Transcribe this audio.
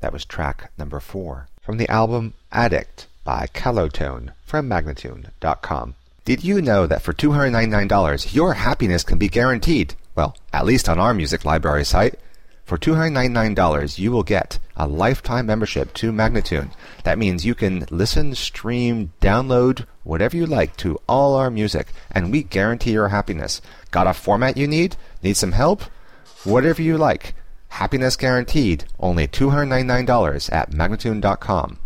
That was track number 4 from the album Addict by Calotone from Magnatune.com. Did you know that for $299 your happiness can be guaranteed? Well, at least on our music library site. For $299 you will get a lifetime membership to Magnatune. That means you can listen, stream, download, whatever you like to all our music, and we guarantee your happiness. Got a format you need? Need some help? Whatever you like. Happiness guaranteed. Only $299 at Magnatune.com.